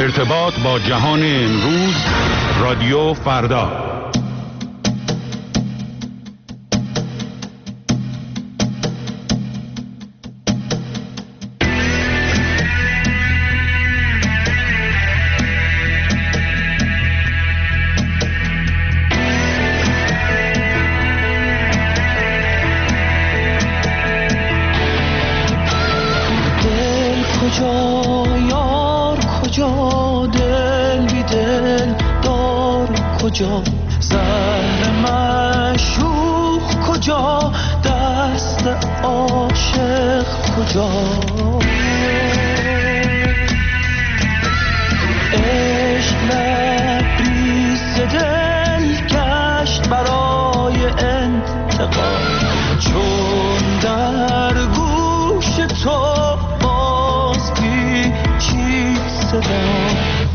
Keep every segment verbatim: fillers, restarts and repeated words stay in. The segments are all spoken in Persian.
ارتباط با جهان امروز، رادیو فردا. کجا زهر معشوق کجا، دست عاشق کجا، عشق لبریز دل گشت برای انتقام، چون در گوش تو باز پیچید صدا.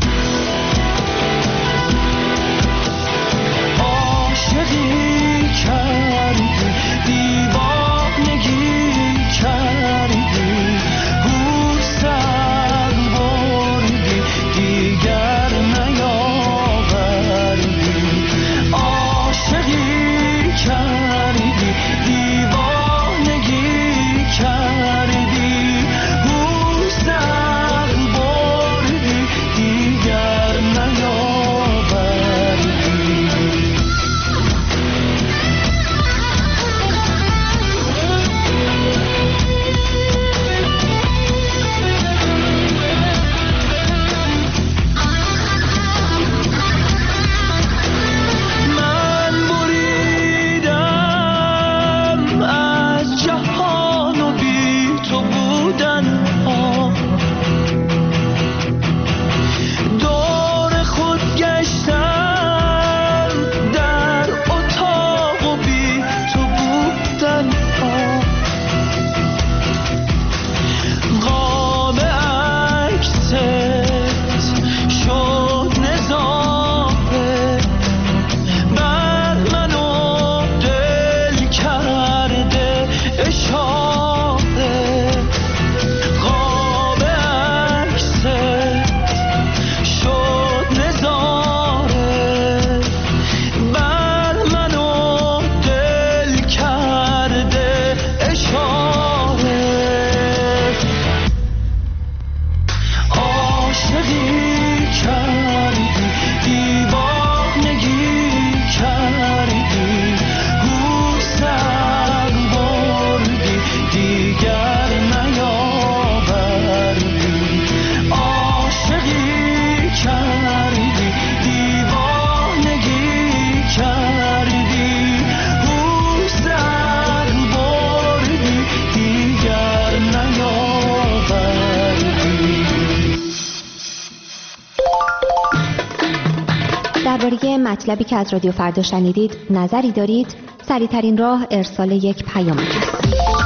درباره مطلبی که از رادیو فردا شنیدید نظری دارید؟ سریع‌ترین راه ارسال یک پیام است.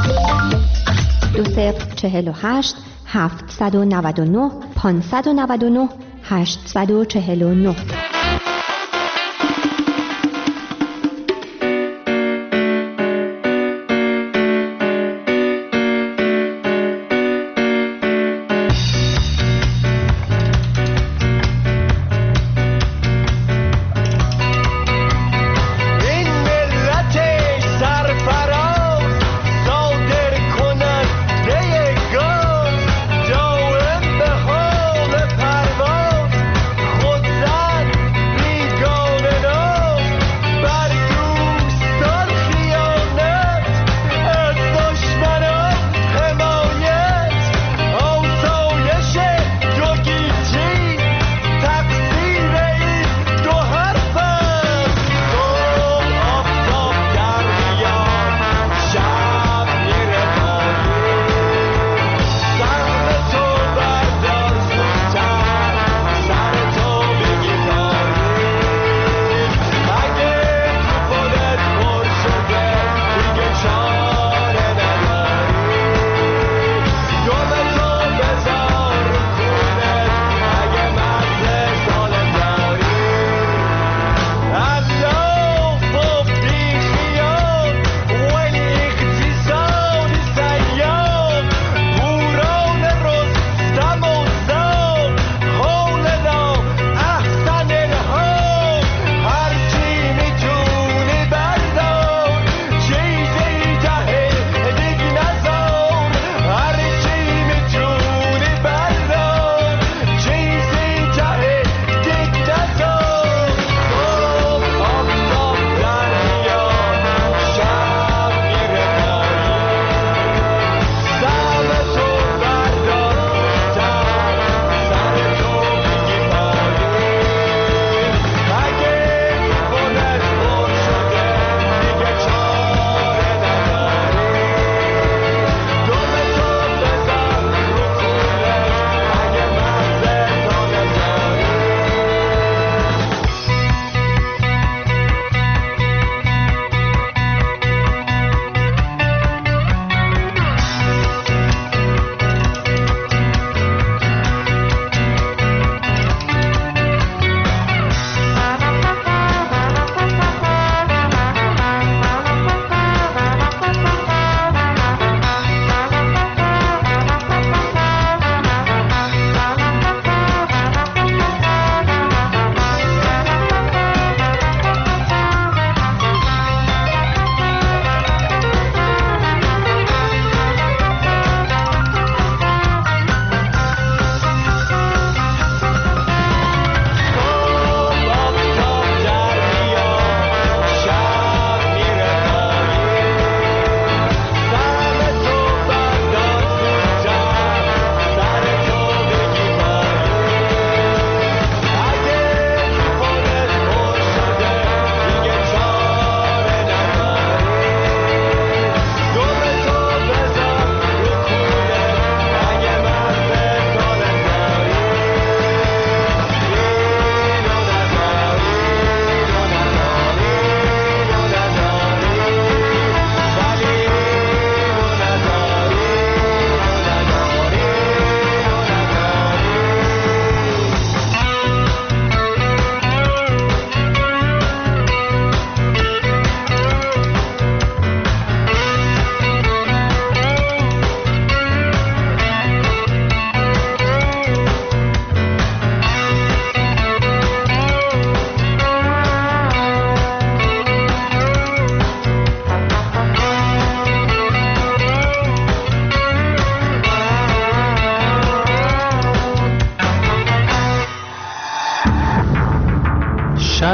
دو صفر چهل و هشت هفتصد و نود و نه پانصد و نود و نه هشتصد و چهل و نه. دائم به حال پرواز خود زد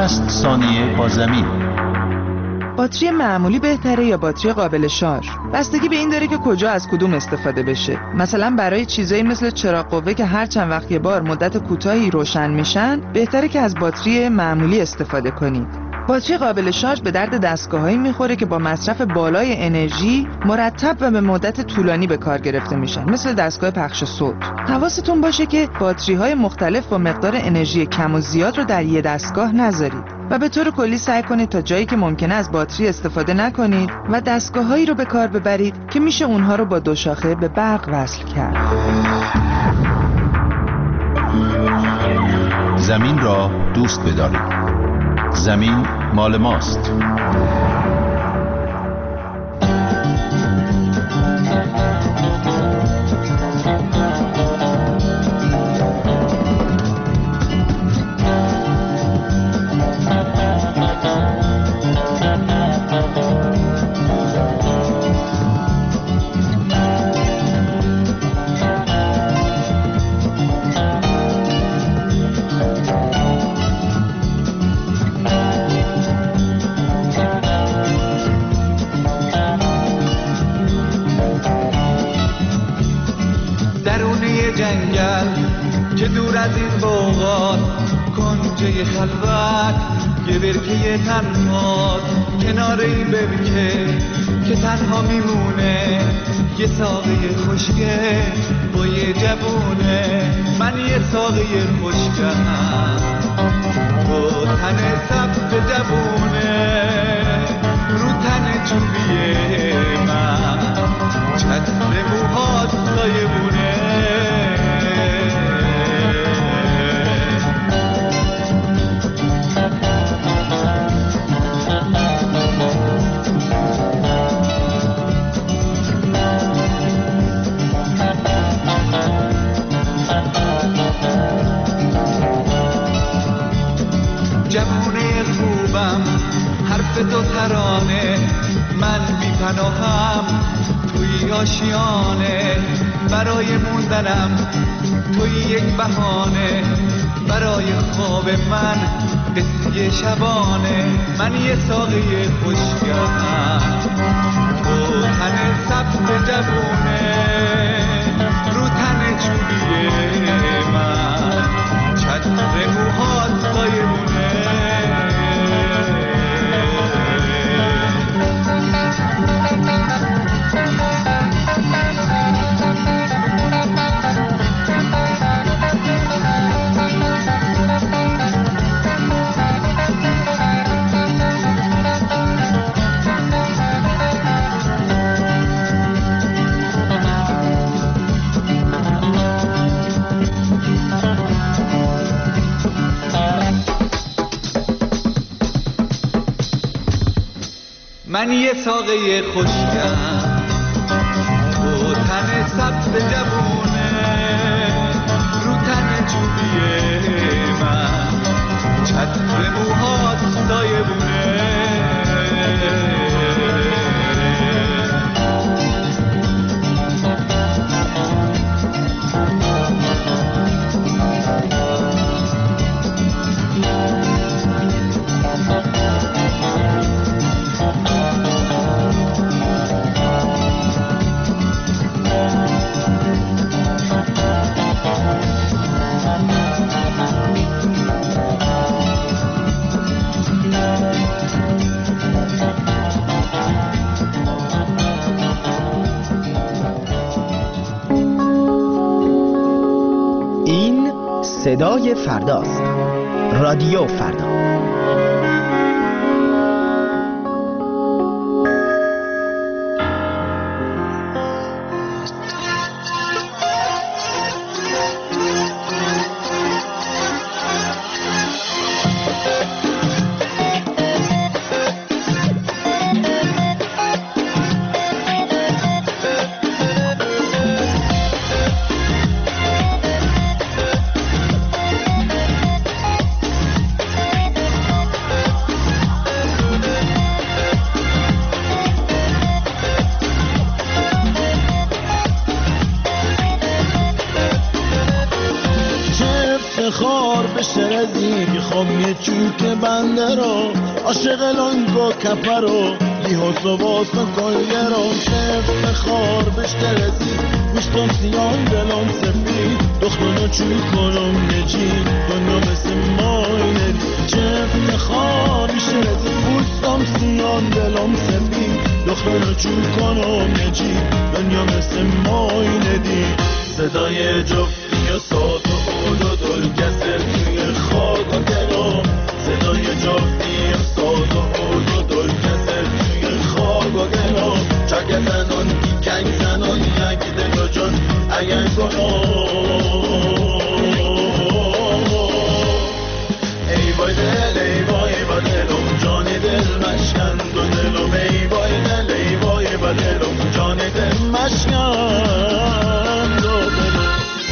شصت ثانیه با زمین. باتری معمولی بهتره یا باتری قابل شارژ؟ بستگی به این داره که کجا از کدوم استفاده بشه. مثلا برای چیزایی مثل چراغ قوه که هر چند وقت یه بار مدت کوتاهی روشن میشن، بهتره که از باتری معمولی استفاده کنید. باتری قابل شارژ به درد دستگاهایی میخوره که با مصرف بالای انرژی مرتب و به مدت طولانی به کار گرفته میشن، مثل دستگاه پخش صوت. حواستون باشه که باتری های مختلف با مقدار انرژی کم و زیاد رو در یه دستگاه نذارید و به طور کلی سعی کنید تا جایی که ممکنه از باتری استفاده نکنید و دستگاهایی رو به کار ببرید که میشه اونها رو با دو شاخه به برق وصل کرد. زمین را دوست بدارید. زمین مال ماست. که دور از این بوغات کنجه خلوت یه برکه تنها کنار این برکه که تنها میمونه یه ساقه خشکه با یه جوونه. من یه ساقه خشکم با تن سبز جوونه رو تن چوبیه من چتر موهات سایبونه. جوونه خوبم حرف تو ترانه من بی پناهم توی آشیانه برای موندنم توی یک بهانه برای خواب من قصه شبانه. من یه ساقه خشکم تو تن سبز جوونه رو تن چوبیه من چتر موهات سایبونه. من یه ساقه خشکم تو تن سبز جوونه رو تن چوبیه من چتر موهات سایبونه. صدای فرداست. رادیو فردا. افتخار به شرزی میخوام یه چوک بنده رو عاشق لانگو کپرو لیهاس و واسا کلگرو چه افتخار به شرزی گوشتم سیان دلم سفید دختانو چوی کنم نجی دنیا مثل ماینه چه افتخار به شرزی گوشتم سیان دلم سفید دختانو چوی کنم نجی دنیا مثل ماینه دی صدای جفتی و ساز و عود و دل کسر توی خاک و دلم صدای جفتی و ساز و عود و دل کسر توی خاک و دلم چکه زنان کی کنگ زنان یک دل و جان اگر کنم ای وای دل ای وای با دلم جان دل مشکند و دلم ای وای دل ای وای با دلم جان دل مشکند و دلم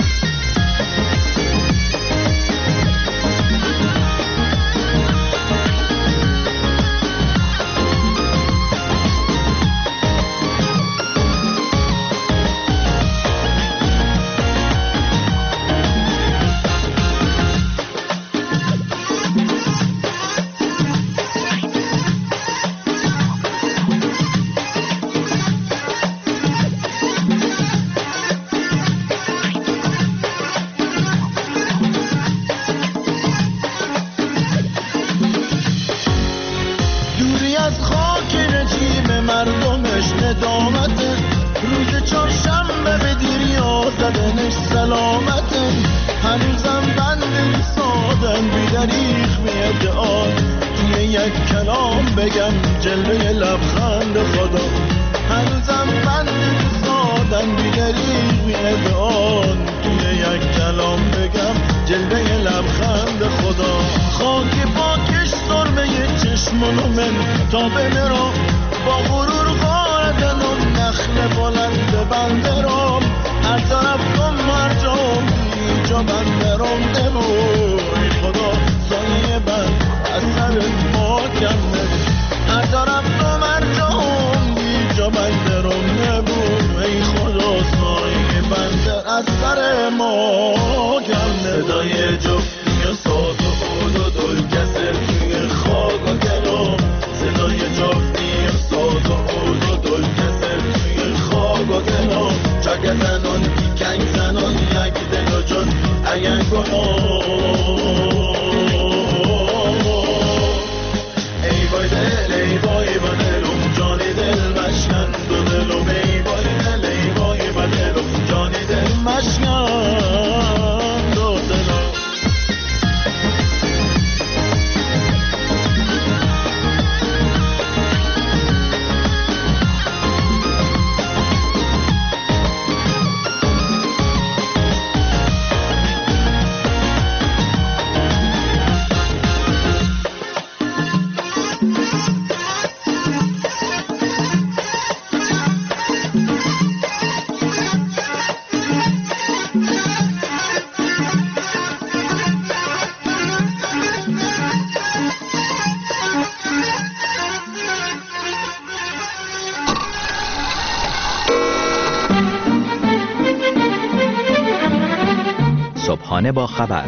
صبحانه با خبر،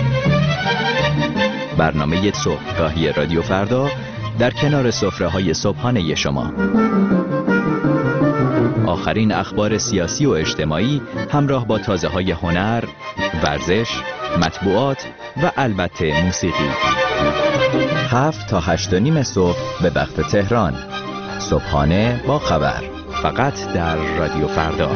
برنامه صبحگاهی رادیو فردا در کنار سفره‌های صبحانه شما. آخرین اخبار سیاسی و اجتماعی همراه با تازه‌های هنر، ورزش، مطبوعات و البته موسیقی. هفت تا هشت و نیم صبح به وقت تهران. صبحانه با خبر، فقط در رادیو فردا.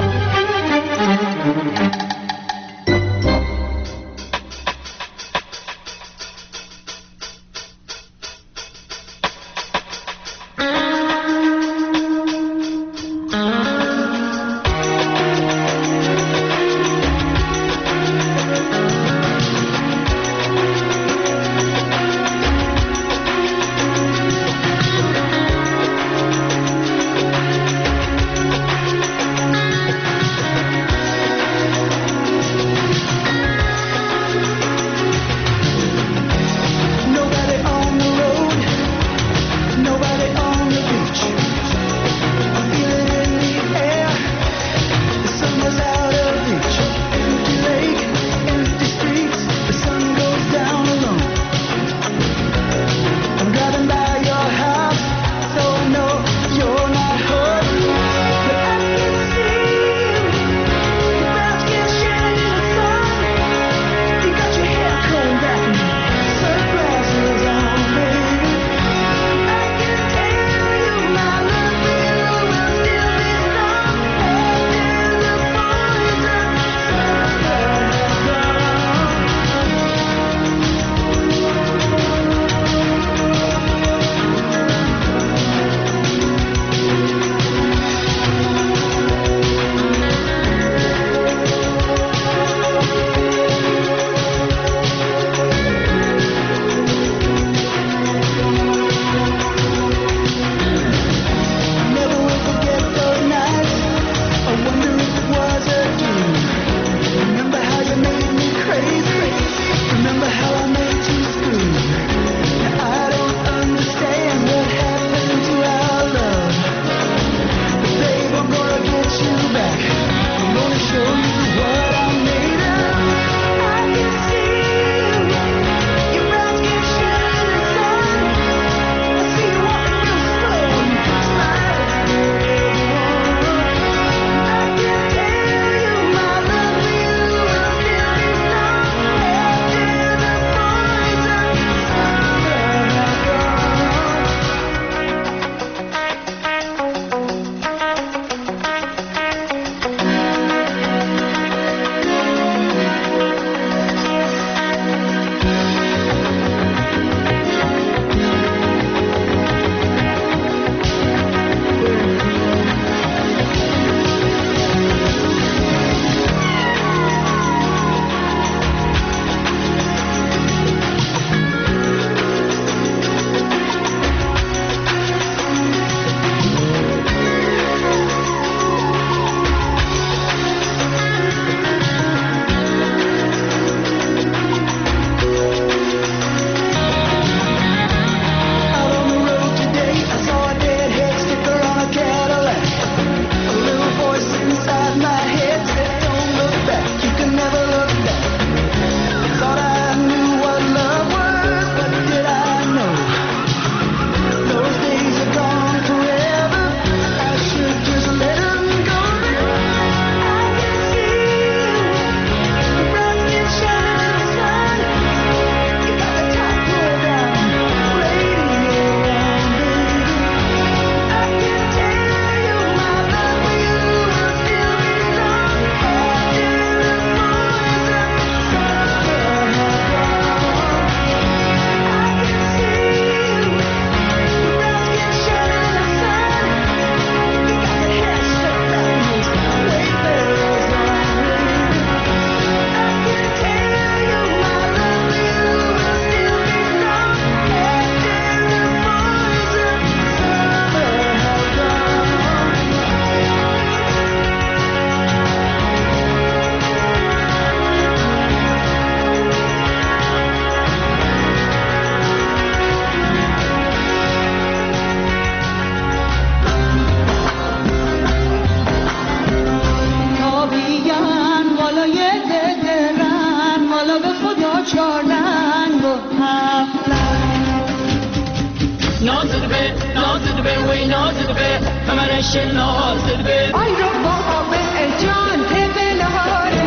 چهار رنگ و هفت لنگ. نازل به نازل به وی نازل به کمرش نازل به آی رو با به جان تبل هاره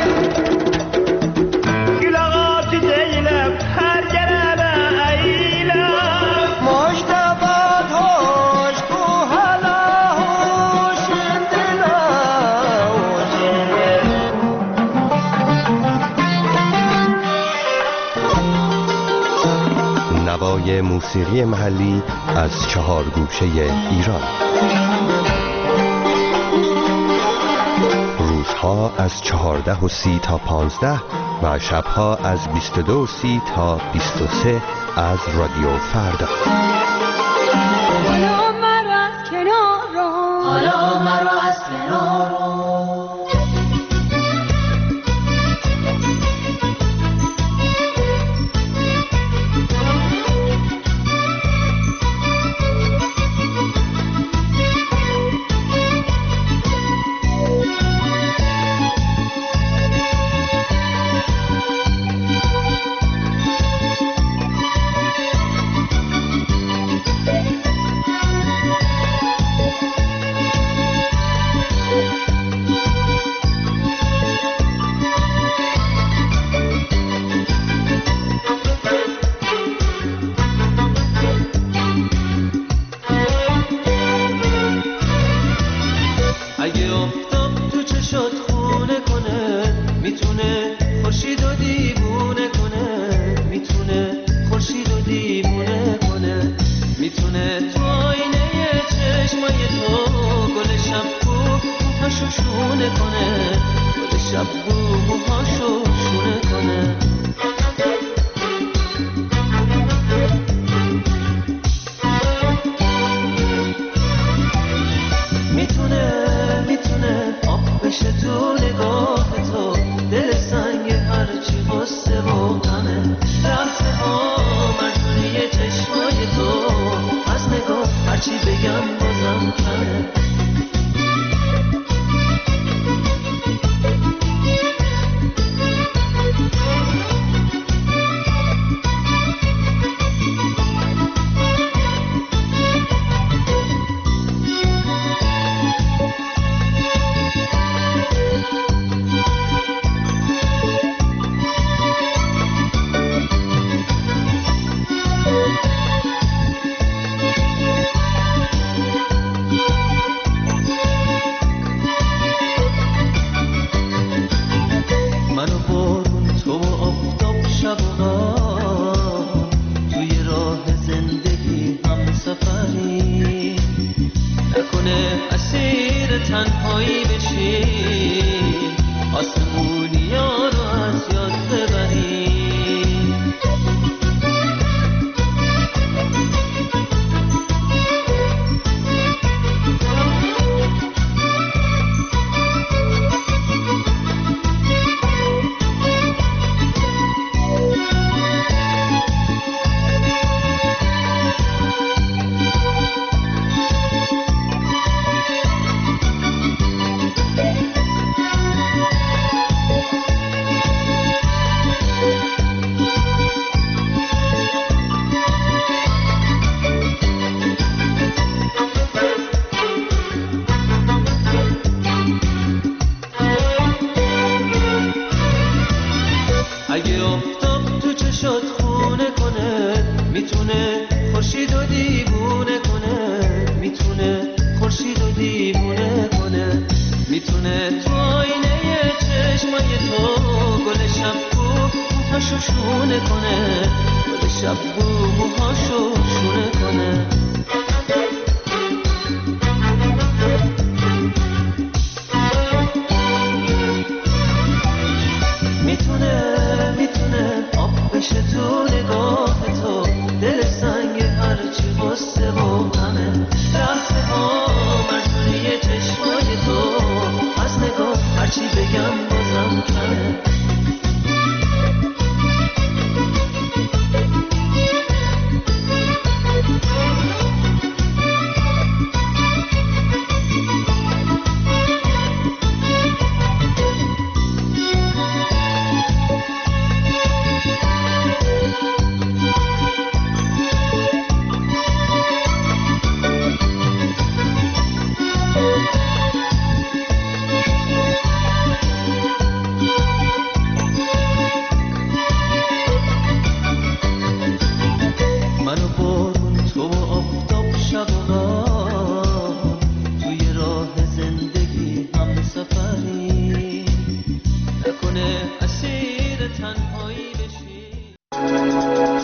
گلاغات دیلم هر گرم ایلم مشتبات هوش کو حالا هوش دلا نوای موسیقی محلی از چهار گوشه ایران. روزها از چهارده و سی تا پانزده و شبها از بیست و دو و سی تا بیست و سه از رادیو فردا. حالا مرا از کنار رو حالا مرا از کنار رو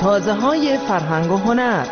تازه های فرهنگ و هنر.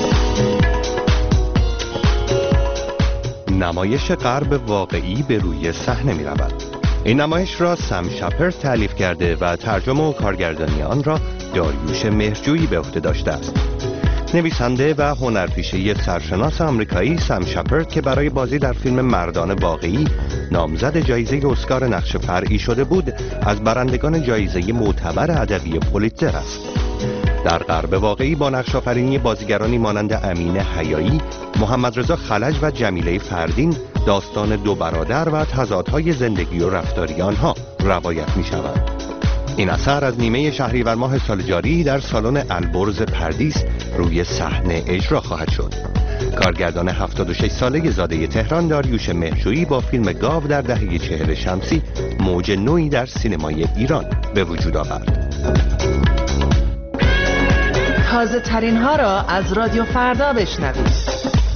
نمایش غرب واقعی به روی صحنه می رود. این نمایش را سم شپرد تألیف کرده و ترجمه و کارگردانی آن را داریوش مهرجویی به عهده داشته است. نویسنده و هنرپیشه سرشناس آمریکایی سم شپرد که برای بازی در فیلم مردان واقعی نامزد جایزه اسکار نقش فرعی شده بود، از برندگان جایزه معتبر ادبی پولیتزر است. در غرب واقعی با نقش آفرینی بازیگرانی مانند امین حیایی، محمد رضا خلج و جمیله فردین داستان دو برادر و تضادهای زندگی و رفتاری آنها روایت می شود. این اثر از نیمه شهریور ماه سال جاری در سالن البرز پردیس روی صحنه اجرا خواهد شد. کارگردان هفتاد و شش ساله زاده تهران داریوش مهرجویی با فیلم گاو در دهه چهل شمسی موج نوعی در سینمای ایران به وجود آورد. تازه ترین ها را از رادیو فردا بشنوید.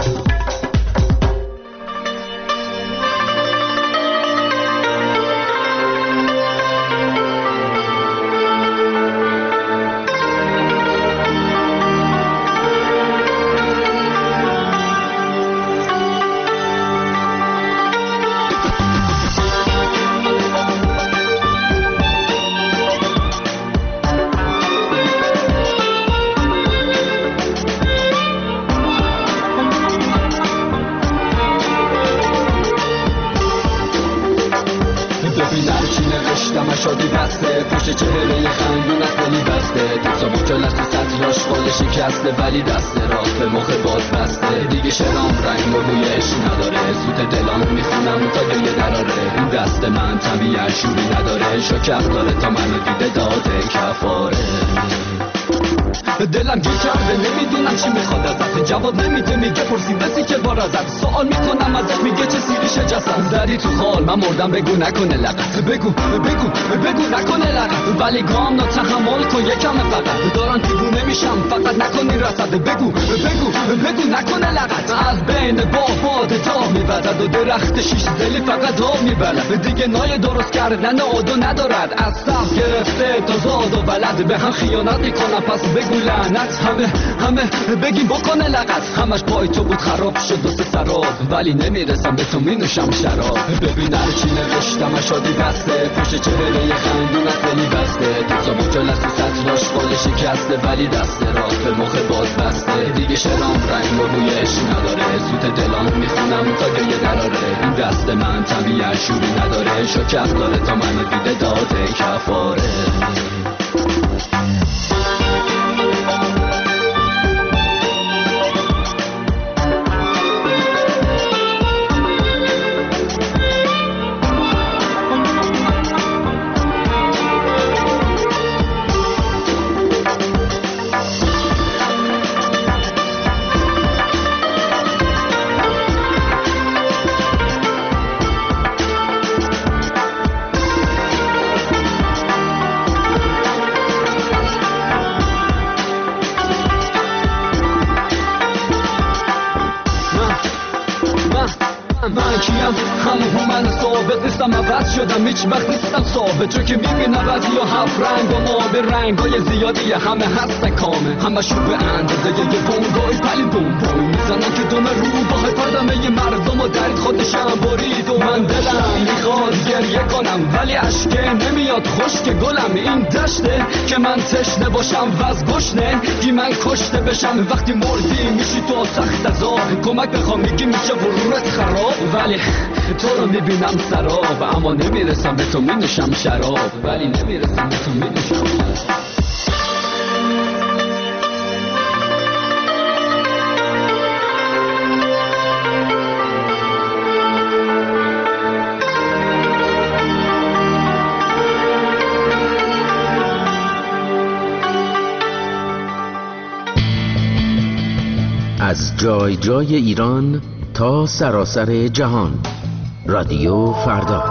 ولی دست راست به مخ باز بسته دیگه شرام رنگ و رویش نداره سوت دلام میخونم تا گریه دراره این دست من طبیعت شوری نداره شکر داره تا منو دیده داده کفاره دلم گیر کرده نمیدونم چی میخواد ازت جواب نمیده میگه پرسید بسی که بار ازت سوال میکنم ازت میگه چه سیریشه جسد زدی تو خال من مردم بگو نکنه لغت بگو بگو بگو نکنه لغت ولی گام نا تحمل کن یکم فقط دارم دیوونه میشم فقط نکنی رسد بگو بگو بگو نکنه لغت از بین با باد تا میوزد و درخت شیش دلی فقط آب میبلد دیگه نای درست کردن عادو ندارد از صف گرفته تا زاد و ولد به هم خیانت میکنم پس بگو لعنت همه همه بگیم بکنه لغت همش پای تو بود خراب شد و سه سراب ولی نمیرسم به تو مینوشم شراب ببین هر چی نوشتم شادی بسته پشت چهره خندونت دلی بسته تو زبون جلس و سطراش فال شکسته ولی دست راست به مخ باز بسته دیگه شرام رنگ و رویش نداره سوت دلام میخونم تا گریه دراره این دست من طبیعت شوری نداره شکر داره تا منو دیده داده کفاره شدم هیچ وقت نیستم ثابت چون که میبینم بعضی ها هفت رنگ و ما به رنگ های زیادی همه هستن کامه همه شو به اندازه یه بونگای پلی بونبوی میزنن که دومه رو باه پردمه یه مردم و درد خودشم برید و من دلم میخواد گریه کنم ولی عشقه نمیاد خشک گلم این دشته که من تشنه باشم و از گشنه گی من کشته بشم وقتی مردی میشی تو سخت عذاب کمک بخوام میگی میشه ورورت خراب ولی تو رو میبینم سراب اما نمیرسم به تو مینوشم شراب ولی نمیرسم به تو مینوشم شراب از جای جای ایران تا سراسر جهان رادیو فردا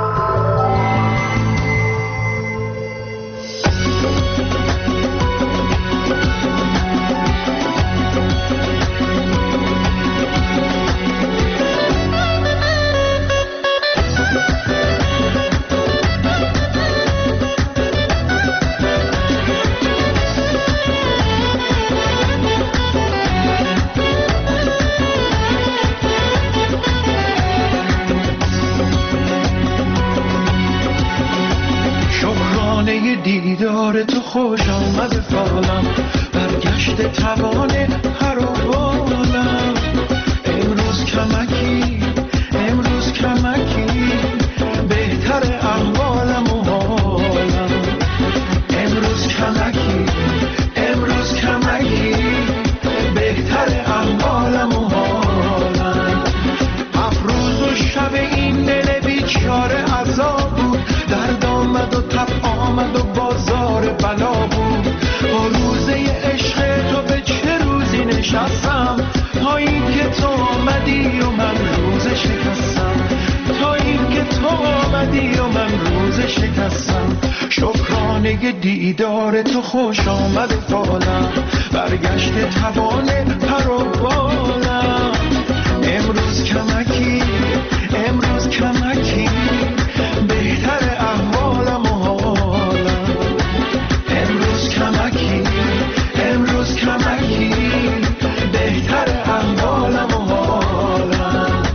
خوش آمد فالم، برگشت توان پر و بالم. امروز کمکی امروز کمکی بهتر احوالم و حالم. امروز کمکی امروز کمکی بهتر احوالم و حالم. افروز و شب این دل بیچاره عذاب بود، درد آمد و تب آمد و بازار بلا بود. با روزه عشق تو به چه روزی نشستم، تا این که تو آمدی و من روز شکستم. تا این که تو آمدی و من روز شکستم. شکرانه دیدار تو خوش آمد فالم، برگشت توان پر و بالم. امروز کمکی امروز کمکی بهتر احوالم و حالم. امروز کمکی امروز کمکی بهتر احوالم و حالم.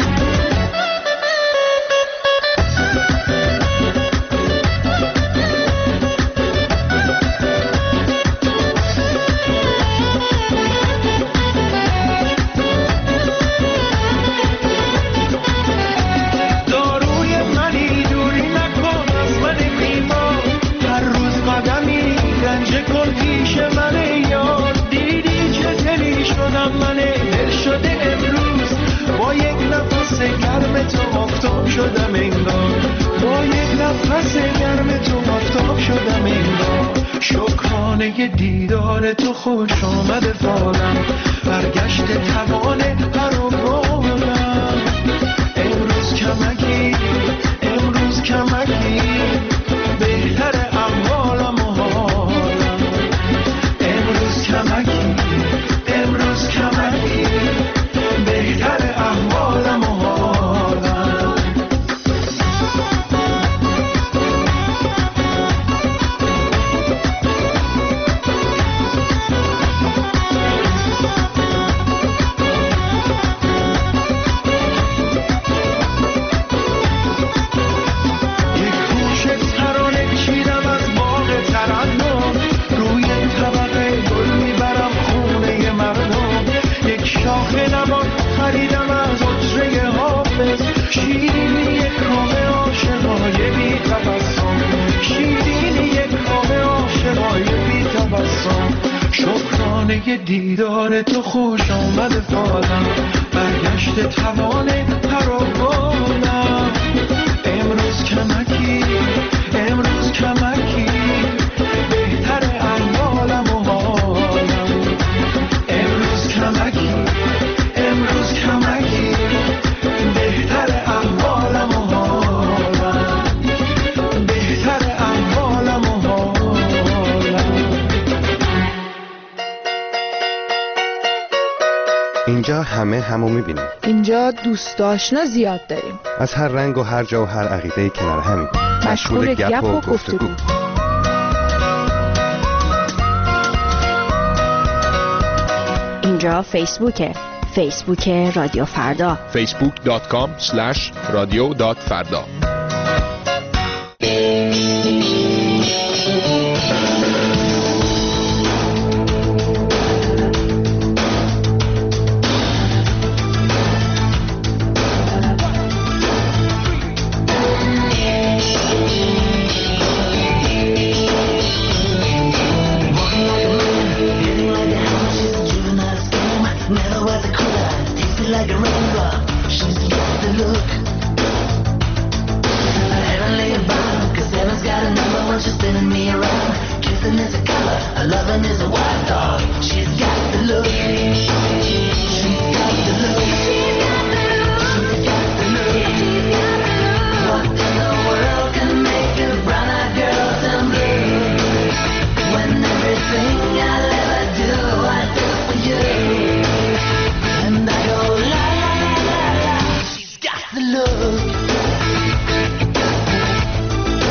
شدم انگار با یک نفس گرم تو آفتاب شدم انگار. شکرانه دیدار تو خوش آمد فالم، برگشت توان پر و بالم. امروز کمکی امروز کمکی بهتر احوالم و حالم. امروز کمکی امروز کمکی بهتر احوالم و حالم. خریدم از عطره حافظ، شیرینی یک کام عاشقای بی تبسم. شیرینی یک کام عاشقای بی تبسم. شکرانه دیدار تو خوش آمد فالم، برگشت توان پر و بالم. امروز کمکی امروز کمکی بهتر احوالم و حالم. امروز کمکی امروز کمکی بهتر احوالم و حالم. بهتر احوالم و حالم. اینجا همه همو میبینیم. اینجا دوست آشنا زیاد داریم، از هر رنگ و هر جا و هر عقیده کنار همین، مشغول گپ و گفتگو. اینجا فیسبوکه، فیسبوک رادیو فردا، فیسبوک دات کام اسلش رادیو دات فردا.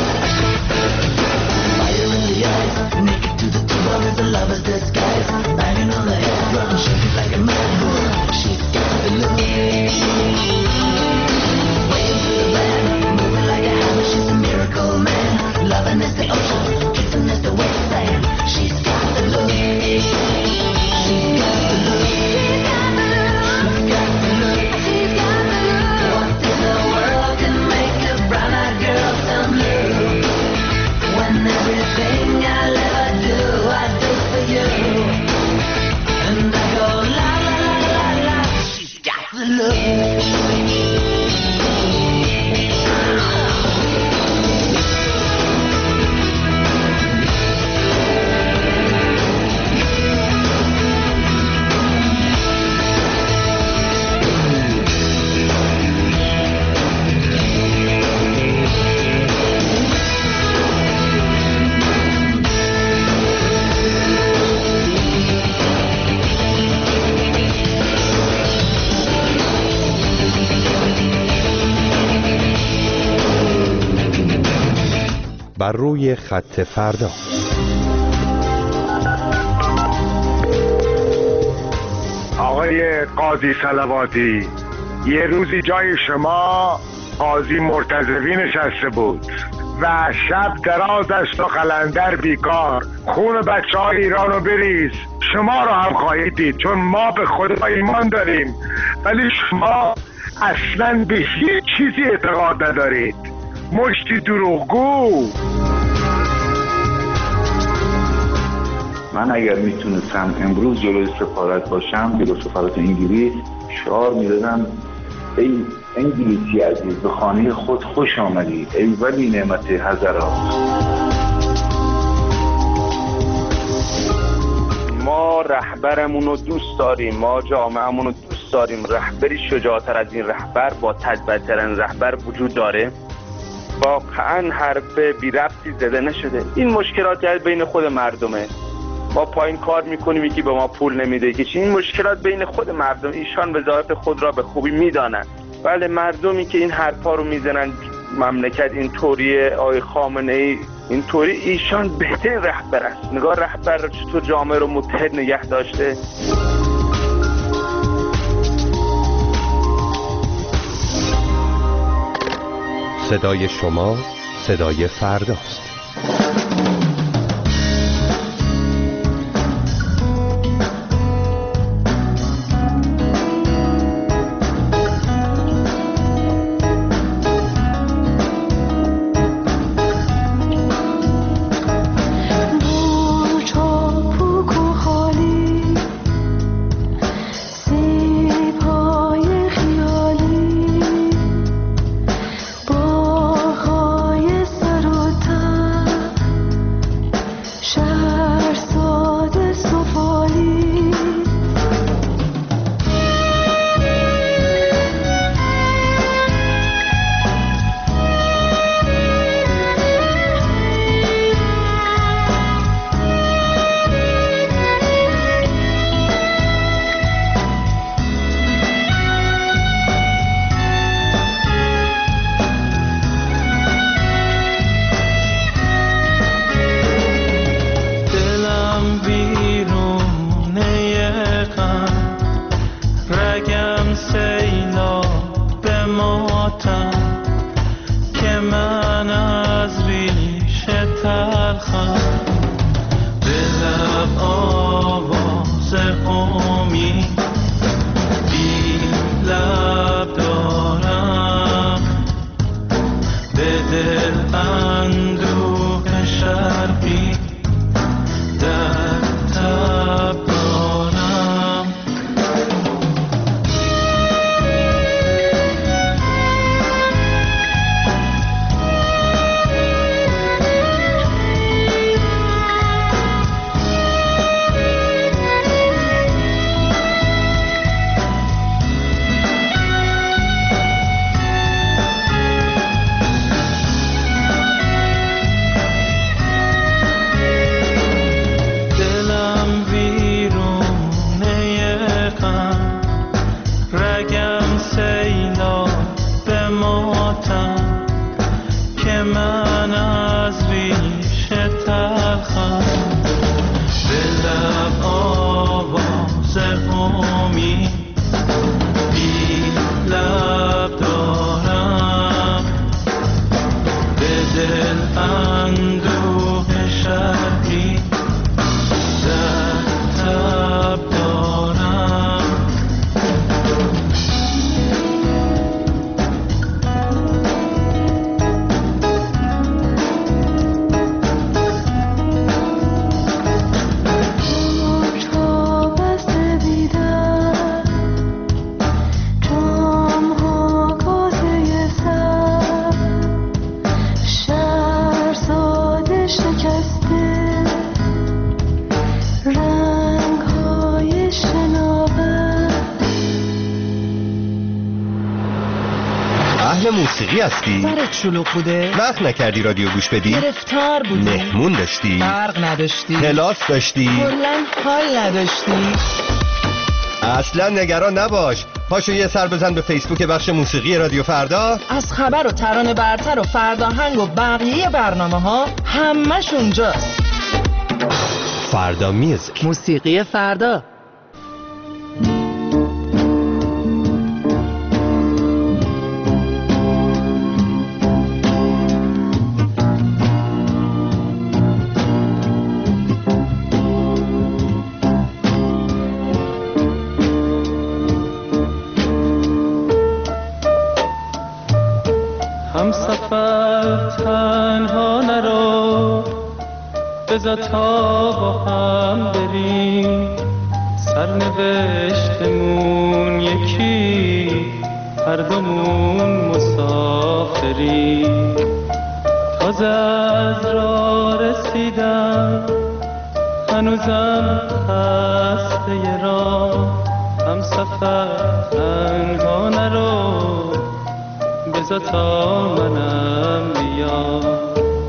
Lover's disguise. بر روی خط فردا. آقای قاضی صلواتی، یه روزی جای شما قاضی مرتضوی نشسته بود و شب دراز است و قلندر بیکار، خون بچه های ایران رو بریز. شما رو هم خواهید دید، چون ما به خدا ایمان داریم، ولی شما اصلا به هیچ چیزی اعتقاد ندارید. مشتی دروغگو. من اگر میتونستم امروز جلوی سفارت باشم، جلوی سفارت انگلیس، شعار میدادم ای انگلیسی عزیز، به خانه خود خوش آمدی، ای ولی نعمت حضرات. ما رهبرمون رو دوست داریم، ما جامعهمون رو دوست داریم. رهبری شجاعتر از این رهبر با تجربه‌ترین رهبر وجود داره؟ واقعا حرف بی ربطی زده نشده. این مشکلات بین خود مردمه. ما پایین کار میکنیم، یکی به ما پول نمیده، یکی این مشکلات بین خود مردم. ایشان وظایف خود را به خوبی میدانند. بله، مردمی که این حرفا رو میزنن مملکت این طوریه، آقای خامنه ای این طوری، ایشان بهترین رهبر است. نگاه رهبر چطور جامعه رو متحد نگه داشته. صدای شما صدای فرداست. موسیقی هستی؟ سرت شلوغ بوده؟ وقت نکردی رادیو گوش بدی؟ گرفتار بودی؟ مهمون داشتی؟ برق نداشتی؟ کلاس داشتی؟ کلاً حال نداشتی؟ اصلا نگران نباش. پاشو یه سر بزن به فیسبوک بخش موسیقی رادیو فردا. از خبر و ترانه برتر و فرداهنگ و بقیه برنامه ها همش اونجاست. فردا میوزیک، موسیقی فردا. همسفر تنها نرو، بذار تا با هم بریم، سرنوشتمون یکی، هر دومون مسافریم. تازه از راه رسیدم، هنوزم خسته راه. همسفر تنها نرو، بذار تا منم بیام.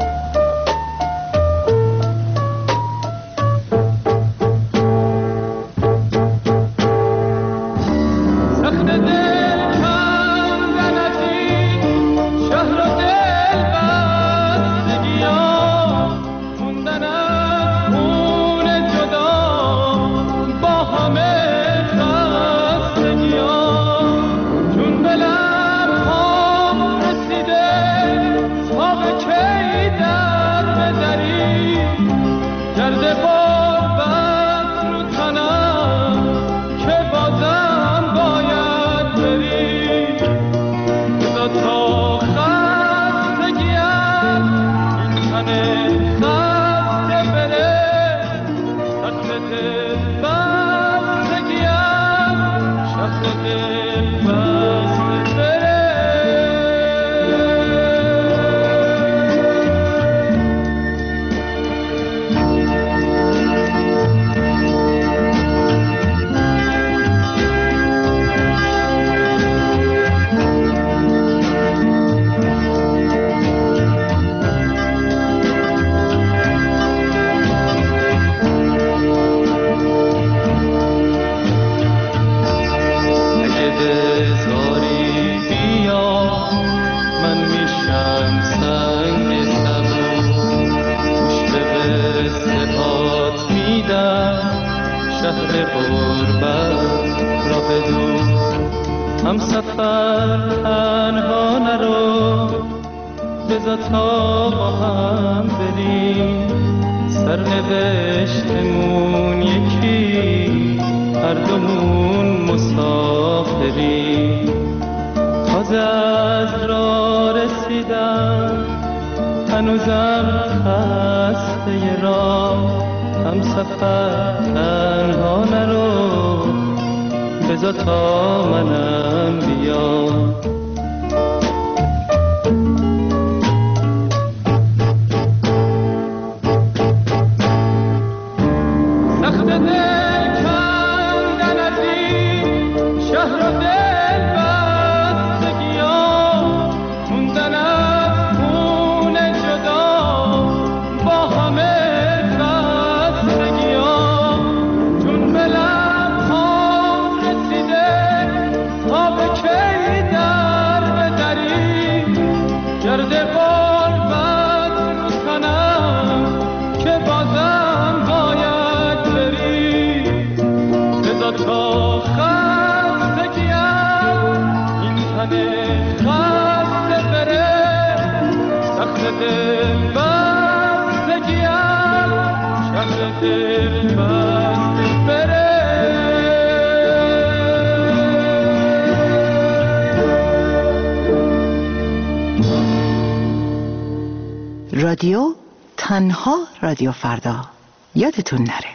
رادیو تنها رادیو فردا، یادتون نره.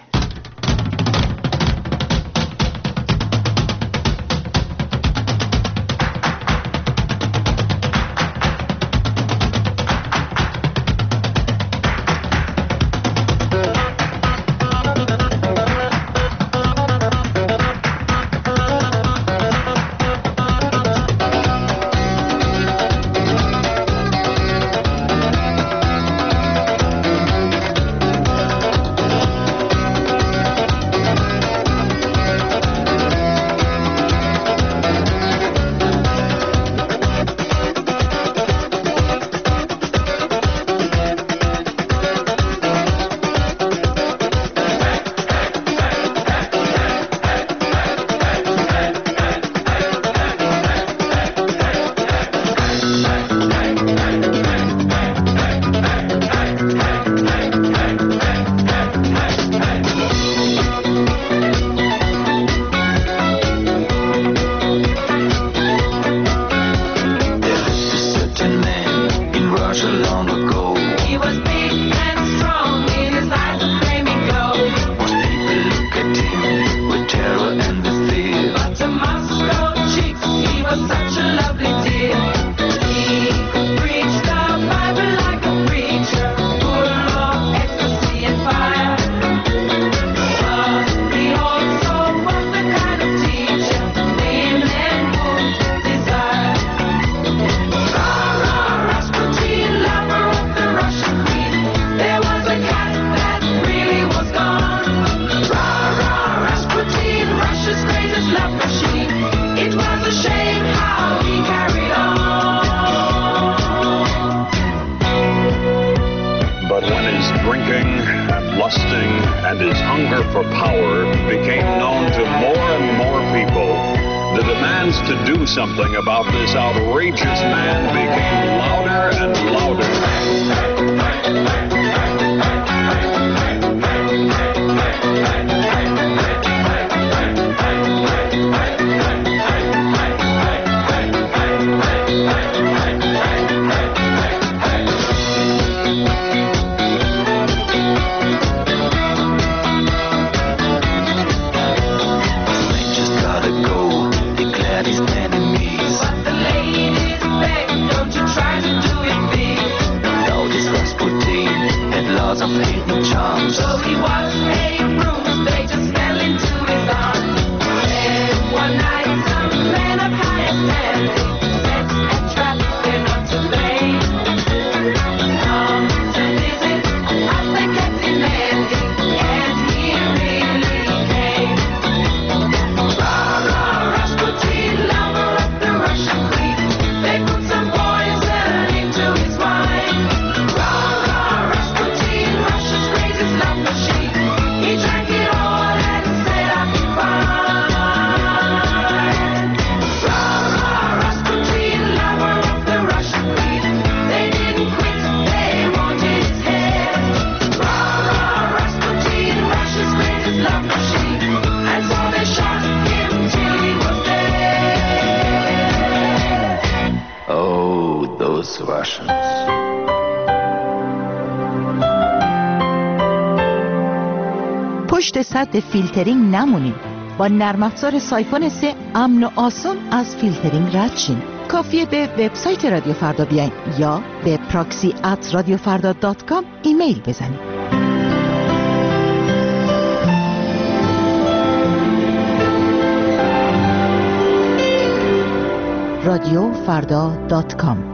hunger for power became known to more and more people, the demands to do something about this outrageous man became louder and louder. Of hate and charm. So he was a bruise, they just fell into his arms. And one night, some man of higher standing set and trapped, they're not to blame. Arms and visits, as they kept demanding, and he really came. Rah, rah, Rasputin, lover of the Russian queen. They put some poison into his wine. Rah, rah, Rasputin, Russia's greatest love machine. He drank it all and said I'll be fine. Rah, rah, Rasputin, lover of the Russian queen. They didn't quit, they wanted his head. Rah, rah, Rasputin, Russia's greatest love machine. And so they shot him till he was dead. Oh, those Russians. پشت سد فیلترینگ نمونید. با نرم افزار سایفون سه امن و آسان از فیلترینگ رد شین. کافیه به وبسایت رادیو فردا بیاین یا به پراکسی ات رادیو فردا دات کام ایمیل بزنید. رادیو فردا دات کام.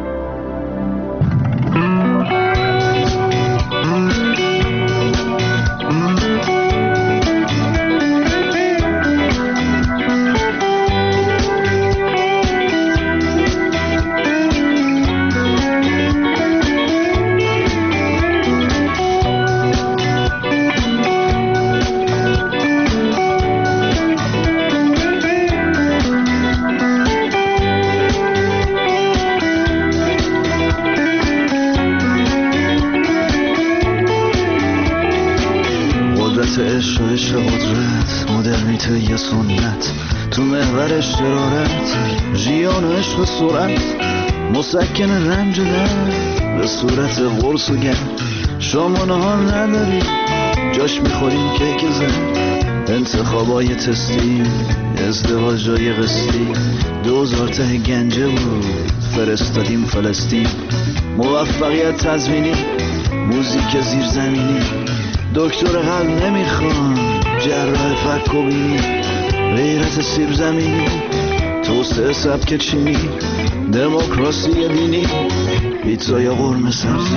عشق و عشق قدرت، مدرنیته یا سنت، تو محور شرارت، ژیان و عشق سرعت، مسکن رنج و درد به صورت قرص و گرد. شما نهار نداری جاش میخوریم کیک زن، انتخابای تستی، ازدواج جای قسطی، دوزار ته گنجه بود فرستادیم فلسطین. موفقیت تضمینی، موزیک زیرزمینی، دکتر قلب نمیخوان، جراح فک و بینی، غیرت سیب زمینی، توسعه سبک چینی، دموکراسی دینی، پیتزا یا قرمه سبزی.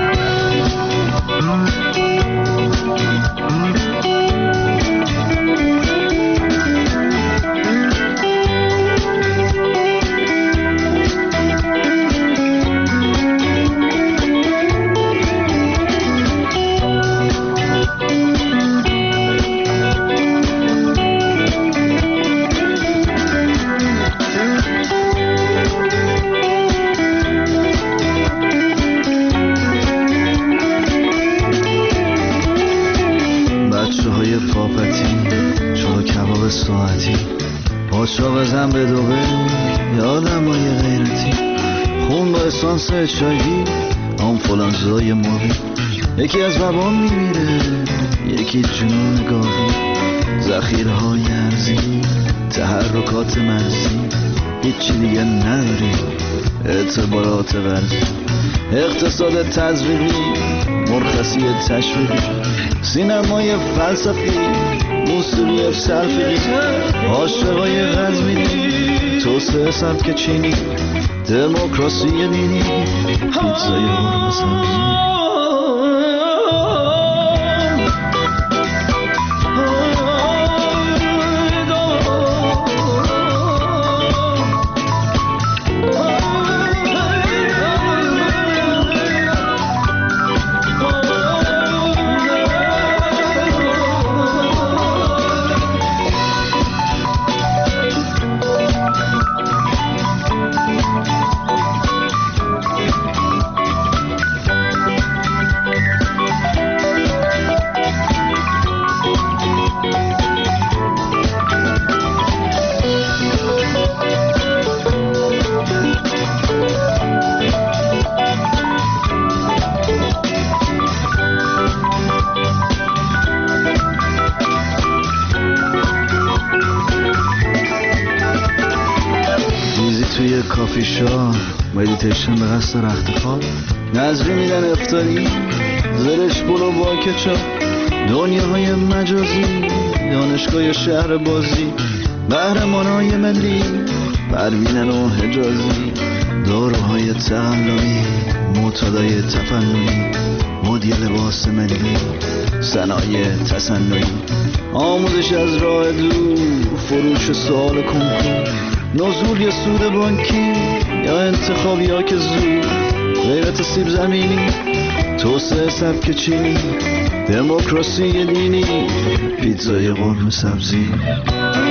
پاشا بزن به دوبه یادم های غیرتی، خون با اسانس چایوی آنفولانزای موری، یکی از وبا میمیره یکی جنون گاوی، ذخیره های ارزی، تحرکات مرزی، هیچی دیگه نداری، اعتبارات غربی، اقتصاد تزریقی، مرخصی تشویقی، سینمای فلسفی، موسیقی سلفی، عاشقای غزمینی، توسعه سبک چینی، دموکراسی دینی، پیتزای قرمه سبزی. کافی شاپ، مدیتیشن به قصد رخت خواب، نظری میدن افطاری، زرش بلو با کچاپ، دنیاهای مجازی، دانشگاه شهر بازی، قهرمانای ملی، پروینن و حجازی، داروهای تقلبی، معتادای تفننی، مدی لباس ملی، صنایع تصنعی، آموزش از راه دور، فروش سوال کنکور، نزول یا سود بانکی یا انتخابی ها که زود، غیرت سیب زمینی، توسعه سبک چینی، دموکراسی دینی، پیتزای قرمه سبزی.